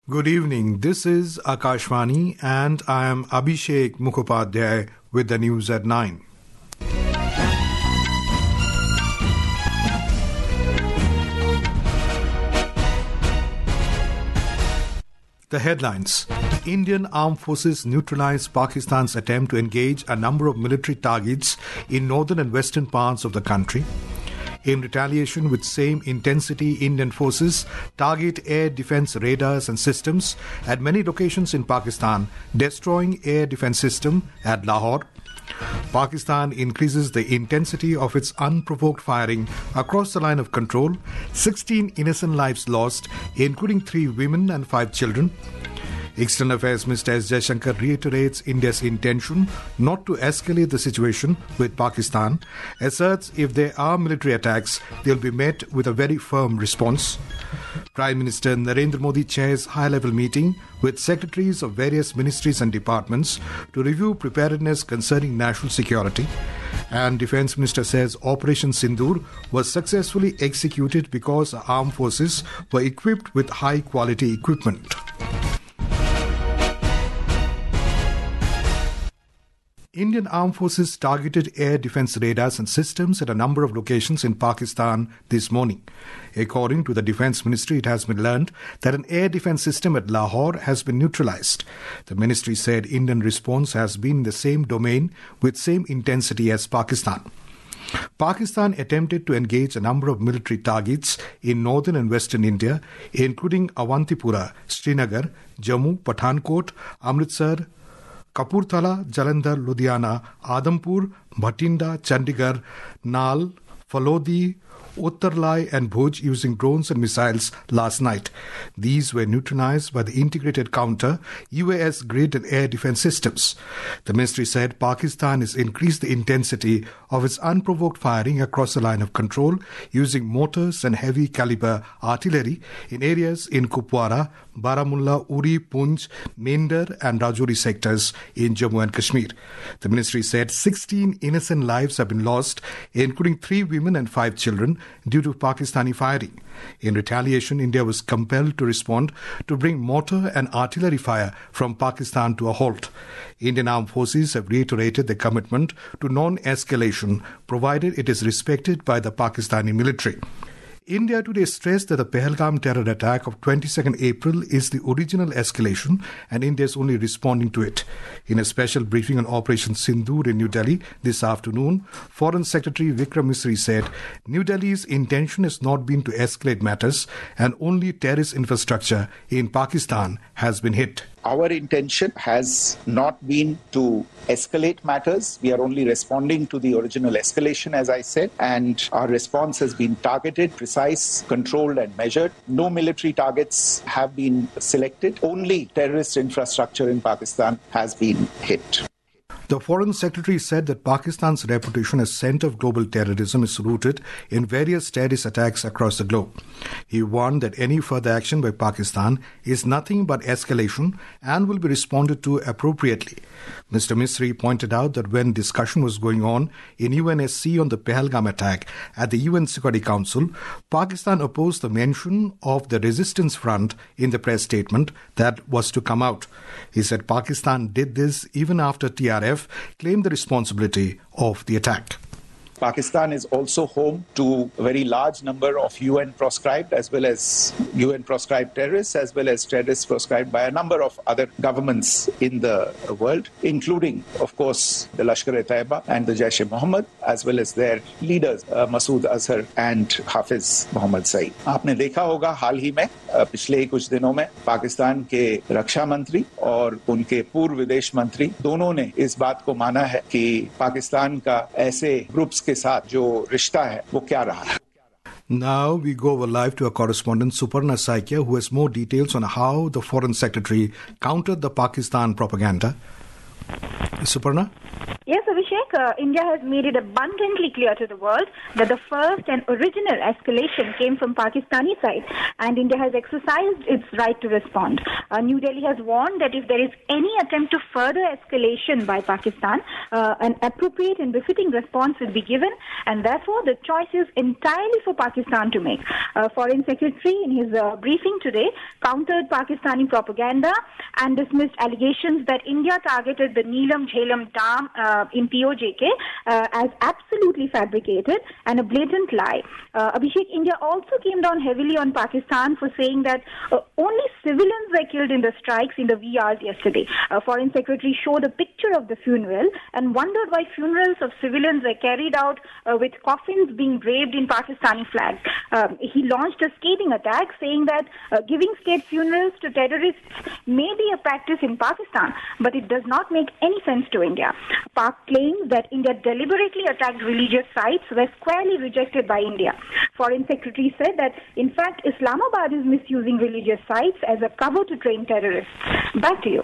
Good evening. This is Akashvani and I am Abhishek Mukhopadhyay with the news at 9. The headlines. Indian Armed Forces neutralized Pakistan's attempt to engage a number of military targets in northern and western parts of the country. In retaliation, with same intensity, Indian forces target air defense radars and systems at many locations in Pakistan, destroying air defense system at Lahore. Pakistan increases the intensity of its unprovoked firing across the line of control. 16 innocent lives lost, including 3 women and 5 children. External Affairs Minister S. Jaishankar reiterates India's intention not to escalate the situation with Pakistan, asserts if there are military attacks, they will be met with a very firm response. Prime Minister Narendra Modi chairs high-level meeting with secretaries of various ministries and departments to review preparedness concerning national security. And Defence Minister says Operation Sindoor was successfully executed because our armed forces were equipped with high-quality equipment. Indian Armed Forces targeted air defense radars and systems at a number of locations in Pakistan this morning. According to the Defense Ministry, it has been learned that an air defense system at Lahore has been neutralized. The ministry said Indian response has been in the same domain with same intensity as Pakistan. Pakistan attempted to engage a number of military targets in northern and western India, including Awantipura, Srinagar, Jammu, Pathankot, Amritsar, Kapurthala, Jalandhar, Ludhiana, Adampur, Bhatinda, Chandigarh, Nal, Falodi, Uttarlai and Bhuj using drones and missiles last night. These were neutralized by the integrated counter UAS grid and air defense systems. The ministry said Pakistan has increased the intensity of its unprovoked firing across the line of control using mortars and heavy caliber artillery in areas in Kupwara, Baramulla, Uri, Poonch, Mender and Rajouri sectors in Jammu and Kashmir. The ministry said 16 innocent lives have been lost, including 3 women and 5 children, due to Pakistani firing. In retaliation, India was compelled to respond to bring mortar and artillery fire from Pakistan to a halt. Indian Armed Forces have reiterated their commitment to non-escalation, provided it is respected by the Pakistani military. India today stressed that the Pahalgam terror attack of 22nd April is the original escalation and India is only responding to it. In a special briefing on Operation Sindoor in New Delhi this afternoon, Foreign Secretary Vikram Misri said New Delhi's intention has not been to escalate matters and only terrorist infrastructure in Pakistan has been hit. Our intention has not been to escalate matters. We are only responding to the original escalation, as I said, and our response has been targeted, precise, controlled and measured. No military targets have been selected. Only terrorist infrastructure in Pakistan has been hit. The Foreign Secretary said that Pakistan's reputation as centre of global terrorism is rooted in various terrorist attacks across the globe. He warned that any further action by Pakistan is nothing but escalation and will be responded to appropriately. Mr. Misri pointed out that when discussion was going on in UNSC on the Pahalgam attack at the UN Security Council, Pakistan opposed the mention of the resistance front in the press statement that was to come out. He said Pakistan did this even after TRF claimed the responsibility of the attack. Pakistan is also home to a very large number of UN proscribed as well as UN proscribed terrorists as well as terrorists proscribed by a number of other governments in the world, including, of course, the Lashkar-e-Taiba and the Jaish-e-Mohammed, as well as their leaders, Masood Azhar and Hafiz Mohammed Saeed. आपने देखा होगा हाल ही में पिछले कुछ दिनों में पाकिस्तान के रक्षा मंत्री और उनके पूर्व विदेश मंत्री दोनों ने इस बात को माना है कि पाकिस्तान का ऐसे ग्रुप्स के साथ जो रिश्ता है वो क्या रहा है. Now we go over live to our correspondent Suparna Saikia, who has more details on how the Foreign Secretary countered the Pakistan propaganda. Suparna? Yes, Abhishek, India has made it abundantly clear to the world that the first and original escalation came from Pakistani side, and India has exercised its right to respond. New Delhi has warned that if there is any attempt to further escalation by Pakistan, an appropriate and befitting response will be given, and therefore the choice is entirely for Pakistan to make. Foreign Secretary, in his briefing today, countered Pakistani propaganda and dismissed allegations that India targeted the Neelam Jhelum Dam in POJK as absolutely fabricated and a blatant lie. Abhishek, India also came down heavily on Pakistan for saying that only civilians were killed in the strikes in the wee hours yesterday. Foreign Secretary showed a picture of the funeral and wondered why funerals of civilians were carried out with coffins being draped in Pakistani flags. He launched a scathing attack saying that giving state funerals to terrorists may be a practice in Pakistan, but it does not make any sense to India. Pak claims that India deliberately attacked religious sites were squarely rejected by India. Foreign Secretary said that, in fact, Islamabad is misusing religious sites as a cover to train terrorists. Back to you.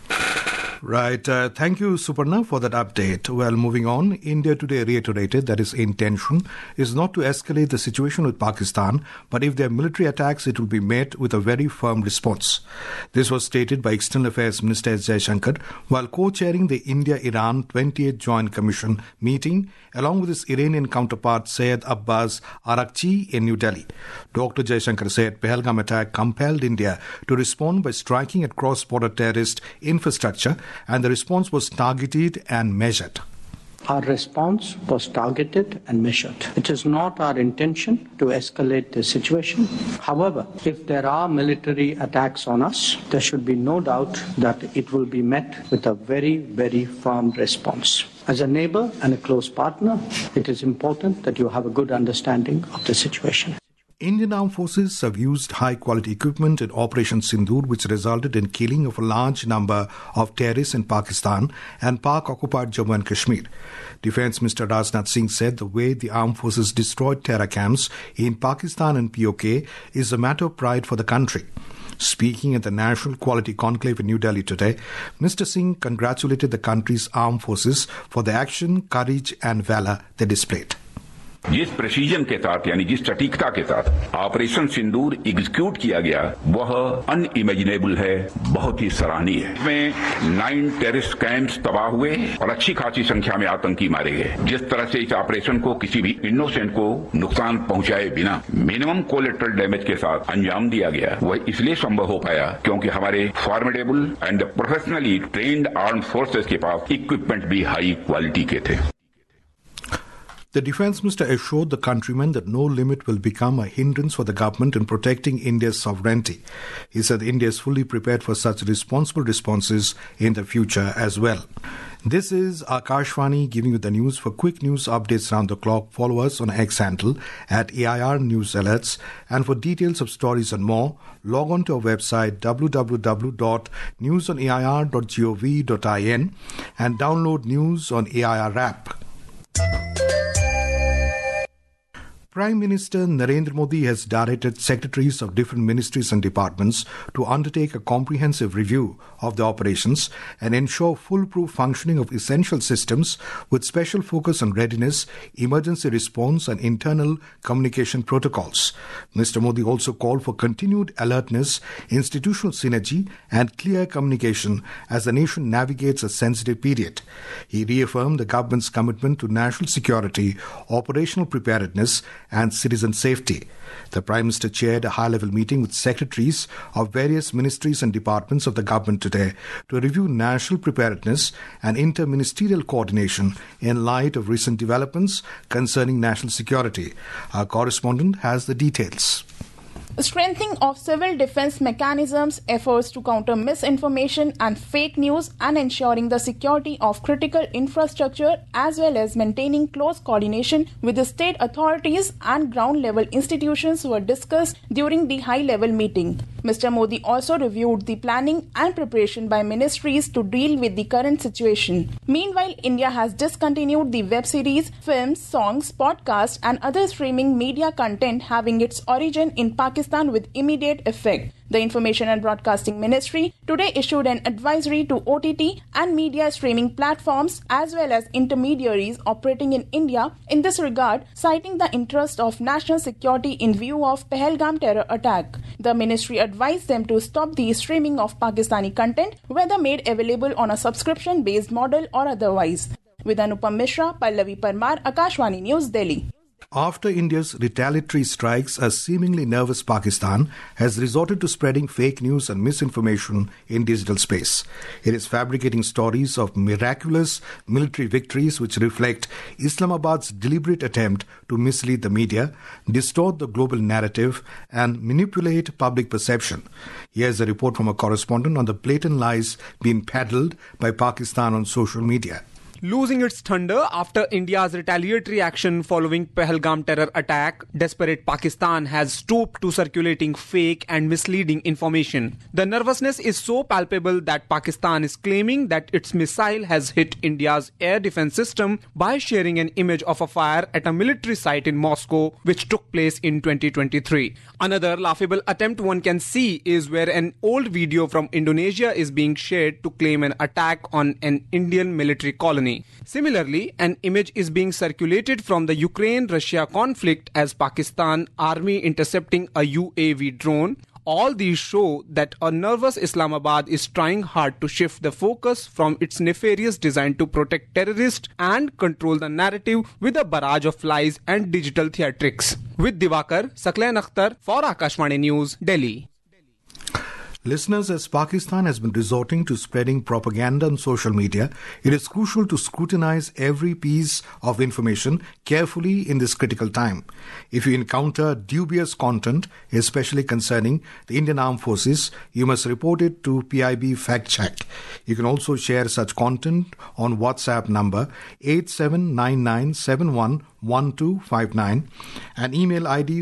Right. Thank you, Suparna, for that update. Well, moving on, India today reiterated that its intention is not to escalate the situation with Pakistan, but if there are military attacks, it will be met with a very firm response. This was stated by External Affairs Minister S. Jaishankar while co-chairing the India-Iran 28th Joint Commission meeting along with his Iranian counterpart Syed Abbas Araghchi in New Delhi. Dr. Jaishankar said Pahalgam attack compelled India to respond by striking at cross-border terrorist infrastructure, and the response was targeted and measured. Our response was targeted and measured. It is not our intention to escalate the situation. However, if there are military attacks on us, there should be no doubt that it will be met with a very, very firm response. As a neighbor and a close partner, it is important that you have a good understanding of the situation. Indian Armed Forces have used high-quality equipment in Operation Sindoor, which resulted in killing of a large number of terrorists in Pakistan and Pak-occupied Jammu and Kashmir. Defence Minister Rajnath Singh said the way the armed forces destroyed terror camps in Pakistan and POK is a matter of pride for the country. Speaking at the National Quality Conclave in New Delhi today, Mr. Singh congratulated the country's armed forces for the action, courage and valour they displayed. जिस precision के साथ यानी जिस सटीकता के साथ operation सिंदूर execute किया गया वह अनइमेजिनेबल है, बहुत ही सराहनीय है। इसमें 9 टेररिस्ट कैंप्स तबाह हुए और अच्छी खासी संख्या में आतंकी मारे गए। जिस तरह से इस ऑपरेशन को किसी भी इनोसेंट को नुकसान पहुंचाए बिना मिनिमम कोलेटरल डैमेज के साथ अंजाम दिया गया, वह इसलिए संभव हो पाया क्योंकि हमारे formidable and professionally trained armed forces के पास इक्विपमेंट भी हाई क्वालिटी के थे। The Defence Minister assured the countrymen that no limit will become a hindrance for the government in protecting India's sovereignty. He said India is fully prepared for such responsible responses in the future as well. This is Akashvani giving you the news. For quick news updates around the clock, follow us on X handle at AIR News Alerts. And for details of stories and more, log on to our website www.newsonair.gov.in and download News on AIR app. Prime Minister Narendra Modi has directed secretaries of different ministries and departments to undertake a comprehensive review of the operations and ensure foolproof functioning of essential systems with special focus on readiness, emergency response and internal communication protocols. Mr. Modi also called for continued alertness, institutional synergy and clear communication as the nation navigates a sensitive period. He reaffirmed the government's commitment to national security, operational preparedness and citizen safety. The Prime Minister chaired a high-level meeting with secretaries of various ministries and departments of the government today to review national preparedness and inter-ministerial coordination in light of recent developments concerning national security. Our correspondent has the details. Strengthening of civil defense mechanisms, efforts to counter misinformation and fake news, and ensuring the security of critical infrastructure, as well as maintaining close coordination with the state authorities and ground-level institutions were discussed during the high-level meeting. Mr. Modi also reviewed the planning and preparation by ministries to deal with the current situation. Meanwhile, India has discontinued the web series, films, songs, podcasts, and other streaming media content having its origin in Pakistan Pakistan with immediate effect. The Information and Broadcasting Ministry today issued an advisory to OTT and media streaming platforms as well as intermediaries operating in India in this regard, citing the interest of national security in view of Pahalgam terror attack. The ministry advised them to stop the streaming of Pakistani content, whether made available on a subscription-based model or otherwise. With Anupam Mishra, Pallavi Parmar, Akashvani News, Delhi. After India's retaliatory strikes, a seemingly nervous Pakistan has resorted to spreading fake news and misinformation in digital space. It is fabricating stories of miraculous military victories which reflect Islamabad's deliberate attempt to mislead the media, distort the global narrative, and manipulate public perception. Here's a report from a correspondent on the blatant lies being peddled by Pakistan on social media. Losing its thunder after India's retaliatory action following Pahalgam terror attack, desperate Pakistan has stooped to circulating fake and misleading information. The nervousness is so palpable that Pakistan is claiming that its missile has hit India's air defense system by sharing an image of a fire at a military site in Moscow, which took place in 2023. Another laughable attempt one can see is where an old video from Indonesia is being shared to claim an attack on an Indian military colony. Similarly, an image is being circulated from the Ukraine-Russia conflict as Pakistan army intercepting a UAV drone. All these show that a nervous Islamabad is trying hard to shift the focus from its nefarious design to protect terrorists and control the narrative with a barrage of lies and digital theatrics. With Divakar, Saklain Akhtar for Akashvani News, Delhi. Listeners, as Pakistan has been resorting to spreading propaganda on social media, it is crucial to scrutinize every piece of information carefully in this critical time. If you encounter dubious content, especially concerning the Indian Armed Forces, you must report it to PIB Fact Check. You can also share such content on WhatsApp number 8799711259 and email ID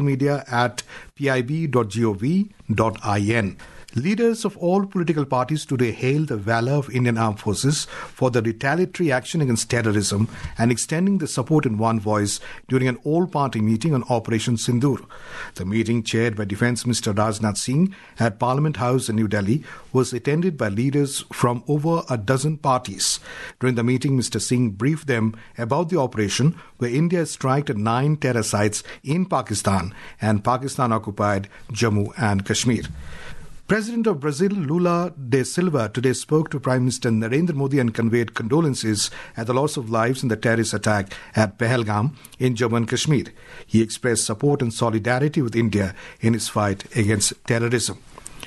socialmedia@pib.gov.in. Leaders of all political parties today hailed the valor of Indian Armed Forces for the retaliatory action against terrorism and extending the support in one voice during an all-party meeting on Operation Sindoor. The meeting, chaired by Defence Minister Rajnath Singh at Parliament House in New Delhi, was attended by leaders from over a dozen parties. During the meeting, Mr. Singh briefed them about the operation where India struck at 9 terror sites in Pakistan and Pakistan-occupied Jammu and Kashmir. President of Brazil, Lula da Silva, today spoke to Prime Minister Narendra Modi and conveyed condolences at the loss of lives in the terrorist attack at Pahalgam in Jammu and Kashmir. He expressed support and solidarity with India in its fight against terrorism.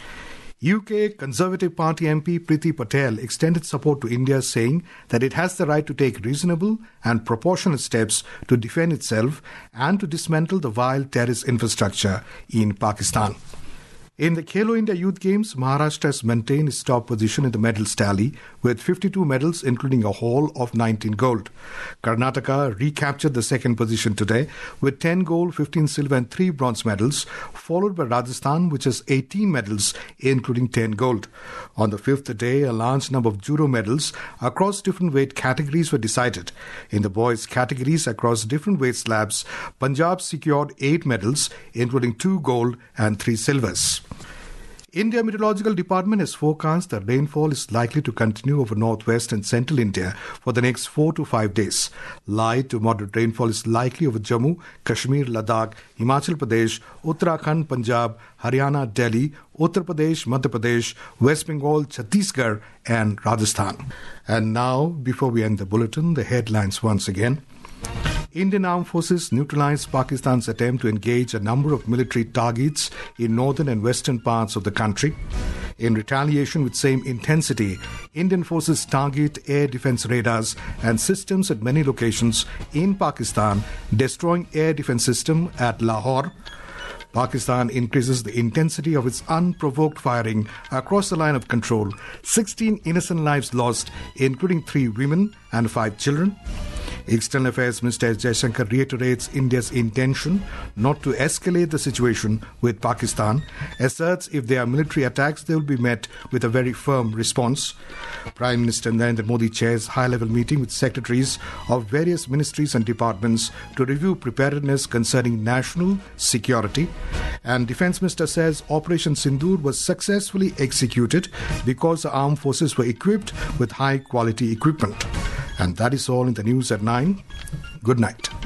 UK Conservative Party MP Priti Patel extended support to India, saying that it has the right to take reasonable and proportionate steps to defend itself and to dismantle the vile terrorist infrastructure in Pakistan. In the Khelo India Youth Games, Maharashtra has maintained its top position in the medals tally with 52 medals, including a haul of 19 gold. Karnataka recaptured the second position today with 10 gold, 15 silver and 3 bronze medals, followed by Rajasthan, which has 18 medals, including 10 gold. On the fifth day, a large number of judo medals across different weight categories were decided. In the boys' categories across different weight slabs, Punjab secured 8 medals, including 2 gold and 3 silvers. India Meteorological Department has forecast that rainfall is likely to continue over northwest and central India for the next 4 to 5 days. Light to moderate rainfall is likely over Jammu, Kashmir, Ladakh, Himachal Pradesh, Uttarakhand, Punjab, Haryana, Delhi, Uttar Pradesh, Madhya Pradesh, West Bengal, Chhattisgarh and Rajasthan. And now, before we end the bulletin, the headlines once again. Indian Armed Forces neutralized Pakistan's attempt to engage a number of military targets in northern and western parts of the country. In retaliation with same intensity, Indian forces target air defense radars and systems at many locations in Pakistan, destroying air defense system at Lahore. Pakistan increases the intensity of its unprovoked firing across the line of control. 16 innocent lives lost, including 3 women and 5 children. External Affairs Minister S. Jaishankar reiterates India's intention not to escalate the situation with Pakistan, asserts if there are military attacks, they will be met with a very firm response. Prime Minister Narendra Modi chairs high-level meeting with secretaries of various ministries and departments to review preparedness concerning national security. And Defence Minister says Operation Sindoor was successfully executed because the armed forces were equipped with high-quality equipment. And that is all in the news at 9. Good night.